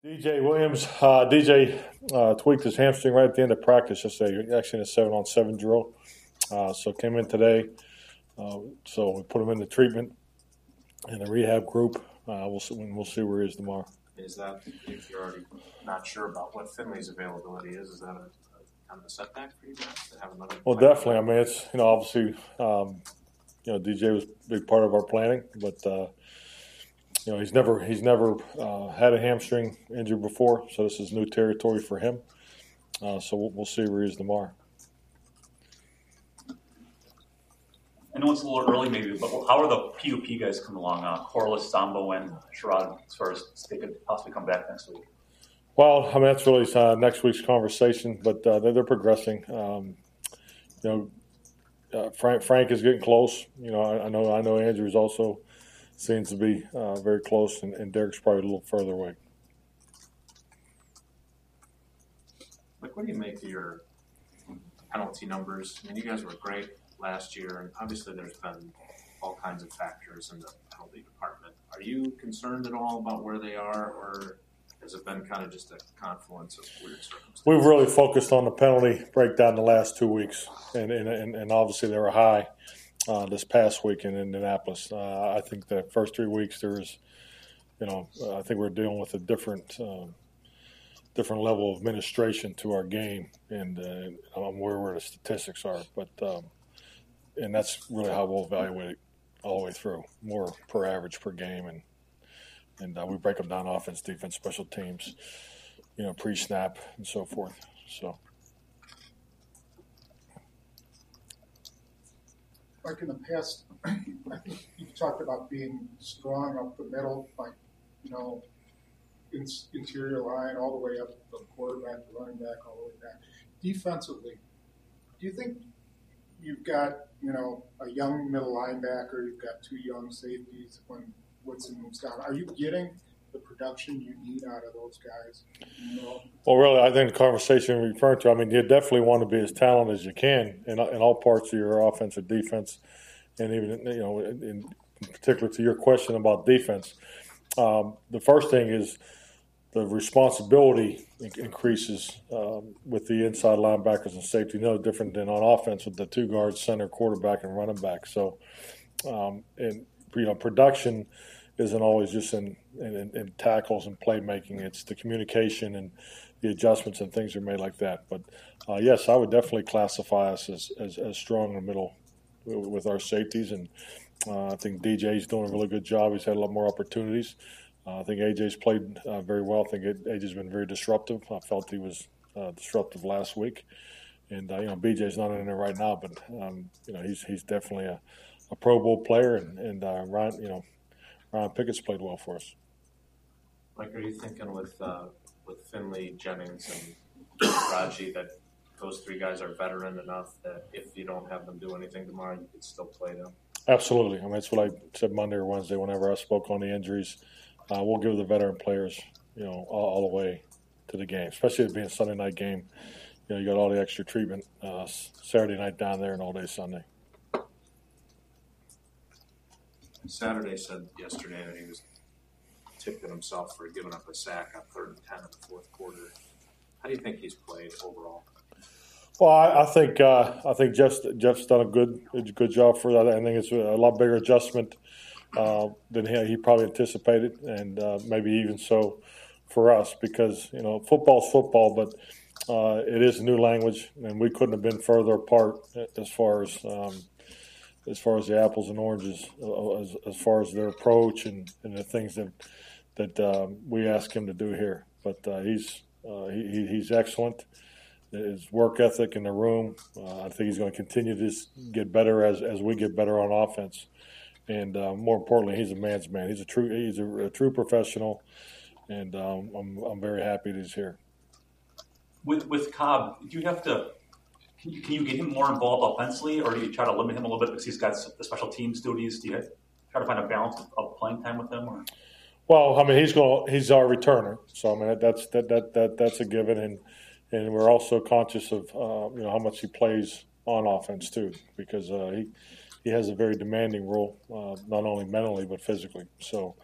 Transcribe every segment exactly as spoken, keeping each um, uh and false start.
D J Williams, uh, D J uh, tweaked his hamstring right at the end of practice yesterday, actually in a seven-on-seven drill. Uh, so came in today. Uh, so we put him in the treatment in the rehab group. Uh, we'll see, we'll see where he is tomorrow. Is that, if you're already not sure about what Finley's availability is, is that a, a kind of a setback for you guys to have another? Well, definitely. I mean, it's, you know, obviously, um, you know, D J was a big part of our planning, but uh, you know, he's never he's never uh, had a hamstring injury before, so this is new territory for him. Uh, so we'll, we'll see where he is tomorrow. I know it's a little early maybe, but how are the P U P guys coming along? Uh, Corliss, Sambo, and Sherrod, as far as they could possibly come back next week? Well, I mean, that's really uh, next week's conversation, but uh, they're, they're progressing. Um, you know, uh, Frank Frank is getting close. You know, I, I know I know Andrews also seems to be uh, very close, and, and Derek's probably a little further away. Like, what do you make of your penalty numbers? I mean, you guys were great last year, and obviously there's been all kinds of factors in the penalty department. Are you concerned at all about where they are, or has it been kind of just a confluence of weird circumstances? We've really focused on the penalty breakdown the last two weeks, and and, and, and obviously they were high uh, this past week in Indianapolis. Uh, I think the first three weeks there was, you know, uh, I think we're dealing with a different uh, different level of administration to our game, and uh, I'm aware where the statistics are, but um, and that's really how we'll evaluate it all the way through, more per average per game, and and uh, we break them down offense, defense, special teams, you know, pre-snap and so forth. So, like in the past, I think you've talked about being strong up the middle, like, you know, in, interior line all the way up the quarterback, the running back, all the way back. Defensively, do you think you've got, you know, a young middle linebacker, you've got two young safeties when Woodson moves down? Are you getting the production you need out of those guys? You know? Well, really, I think the conversation you're referring to, I mean, you definitely want to be as talented as you can in, in all parts of your offense or defense, and even, you know, in, in particular to your question about defense. Um, the first thing is the responsibility increases um, with the inside linebackers and safety. No different than on offense with the two guards, center, quarterback, and running back. So, um, and you know, production isn't always just in, in, in tackles and playmaking. It's the communication and the adjustments and things are made like that. But uh, yes, I would definitely classify us as, as, as strong in the middle with our safeties, and uh, I think D J's doing a really good job. He's had a lot more opportunities. Uh, I think A J's played uh, very well. I think A J's been very disruptive. I felt he was uh, disruptive last week, and uh, you know, B J's not in there right now, but um, you know, he's he's definitely a, a Pro Bowl player, and, and uh, Ryan, you know, Ryan Pickett's played well for us. Like, are you thinking with uh, with Finley, Jennings, and Raji that those three guys are veteran enough that if you don't have them do anything tomorrow, you could still play them? Absolutely. I mean, that's what I said Monday or Wednesday whenever I spoke on the injuries. Uh, we'll give the veteran players, you know, all, all the way to the game, especially it being a Sunday night game. You know, you got all the extra treatment uh, Saturday night down there and all day Sunday. Saturday said yesterday that he was tipping himself for giving up a sack on third and ten in the fourth quarter. How do you think he's played overall? Well, I, I think uh, I think Jeff's, Jeff's done a good a good job for that. I think it's a lot bigger adjustment uh, than he, he probably anticipated, and uh, maybe even so for us, because you know, football's football, but uh, it is a new language, and we couldn't have been further apart as far as um, as far as the apples and oranges, uh, as, as far as their approach and, and the things that that um, we ask him to do here. But uh, he's uh, he, he's excellent. His work ethic in the room, uh, I think he's going to continue to get better as, as we get better on offense. And uh, more importantly, he's a man's man. He's a true he's a, a true professional, and um, I'm I'm very happy that he's here. With with Cobb, do you have to can you, can you get him more involved offensively, or do you try to limit him a little bit because he's got the special teams duties? Do you try to find a balance of, of playing time with him? Or? Well, I mean, he's going he's our returner, so I mean that's that that, that that's a given, and. And we're also conscious of uh, you know, how much he plays on offense too, because uh, he he has a very demanding role, uh, not only mentally but physically. So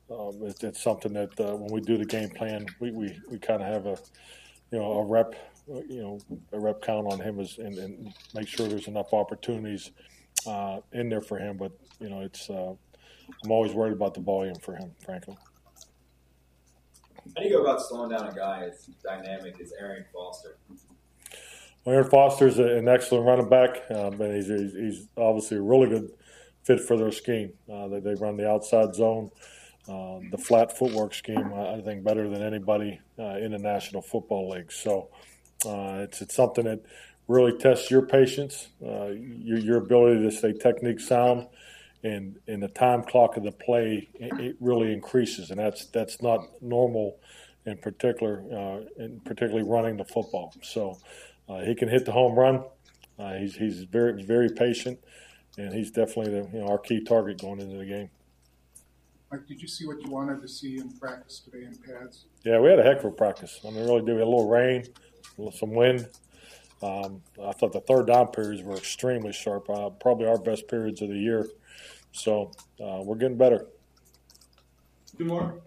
um, it's, it's something that uh, when we do the game plan, we, we, we kind of have a you know a rep you know a rep count on him as, and, and make sure there's enough opportunities uh, in there for him. But you know it's uh, I'm always worried about the volume for him, frankly. How do you go about slowing down a guy as dynamic as Arian Foster? Well, Aaron Foster is an excellent running back, um, and he's, he's he's obviously a really good fit for their scheme. Uh, they, they run the outside zone, uh, the flat footwork scheme, I think better than anybody uh, in the National Football League. So uh, it's it's something that really tests your patience, uh, your your ability to stay technique sound, and in the time clock of the play, it, it really increases, and that's that's not normal, in particular, uh, in particularly running the football. So uh, he can hit the home run. Uh, he's he's very very patient. And he's definitely the, you know, our key target going into the game. Mike, did you see what you wanted to see in practice today in pads? Yeah, we had a heck of a practice. I mean, really did. We had a little rain, some wind. Um, I thought the third down periods were extremely sharp, uh, probably our best periods of the year. So uh, we're getting better. Two more. What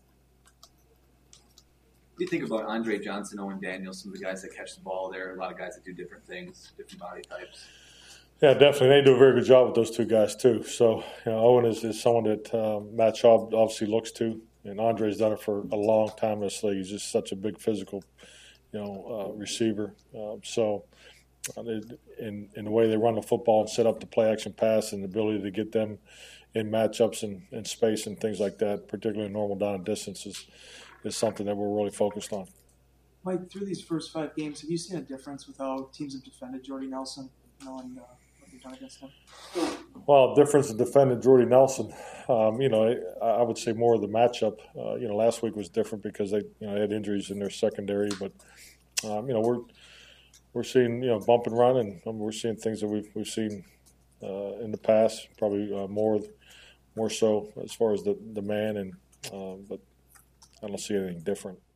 do you think about Andre Johnson, Owen Daniels, some of the guys that catch the ball there, a lot of guys that do different things, different body types? Yeah, definitely. They do a very good job with those two guys, too. So, you know, Owen is, is someone that um, Matt Shaw obviously looks to, and Andre's done it for a long time in this league. He's just such a big physical, you know, uh, receiver. Um, so, uh, they, in, in the way they run the football and set up the play-action pass and the ability to get them in matchups and, and space and things like that, particularly in normal down and distances, is something that we're really focused on. Mike, through these first five games, have you seen a difference with how teams have defended Jordy Nelson, you know, and uh, what they've done against him? Well, difference in defending Jordy Nelson. Um, you know, I, I would say more of the matchup. Uh, you know, last week was different because they, you know, had injuries in their secondary. But um, you know, we're we're seeing you know bump and run, and um, we're seeing things that we've we've seen uh, in the past. Probably uh, more more so as far as the the man, and uh, but I don't see anything different.